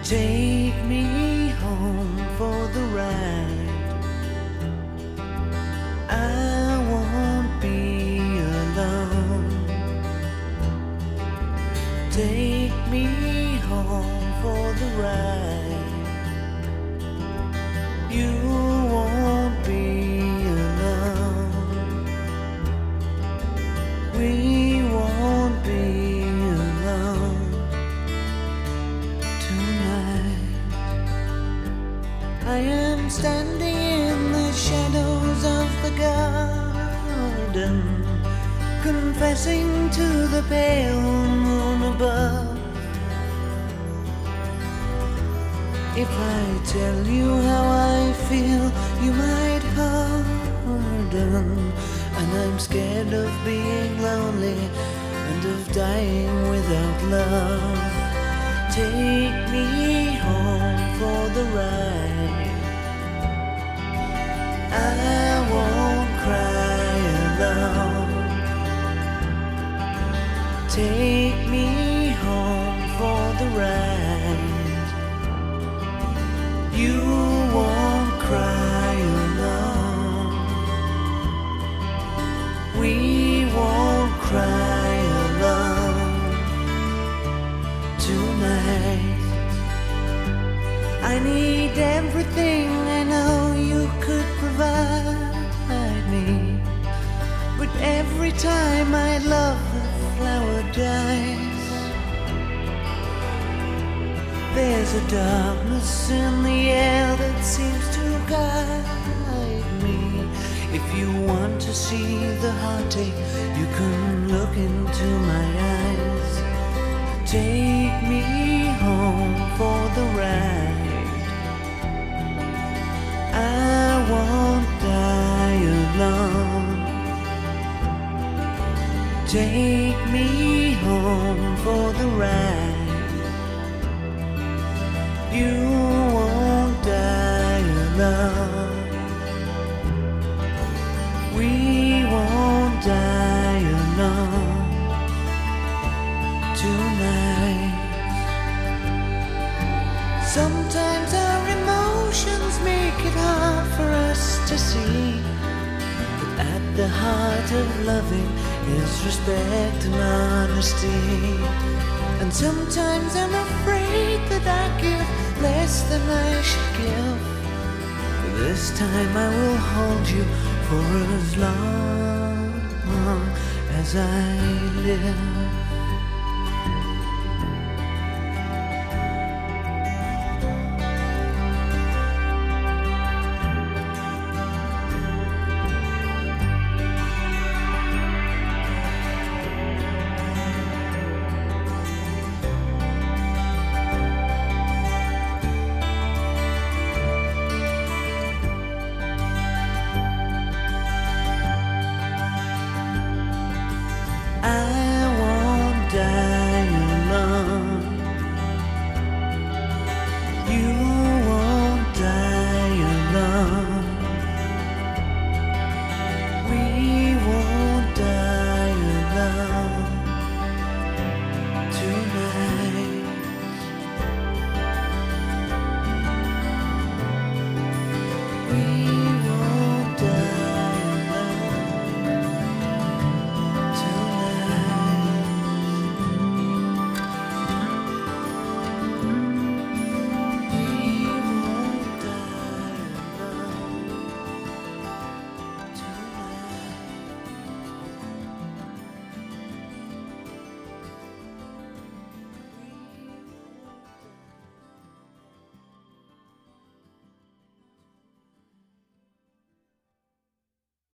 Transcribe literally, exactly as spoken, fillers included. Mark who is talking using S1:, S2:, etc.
S1: Take me home for the ride. I won't be alone. Take me home for the ride. You won't be alone. We won't be alone tonight. I am standing in the shadows of the garden, confessing to the pale moon above. If I tell you how I feel, you might harden. And I'm scared of being lonely and of dying without love. Take me home for the ride. I won't cry alone. Take me home for the ride. You won't cry alone. We won't cry alone tonight. I need everything I know you could provide me, but every time I love, the flower dies. There's a darkness in the air that seems to guide me. If you want to see the heartache, you can look into my eyes. Take me home for the ride. I won't die alone. Take me home for the ride. You won't die alone. We won't die alone tonight. Sometimes our emotions make it hard for us to see, but at the heart of loving is respect and honesty. And sometimes I'm afraid that I give less than I should give, but this time I will hold you for as long as I live.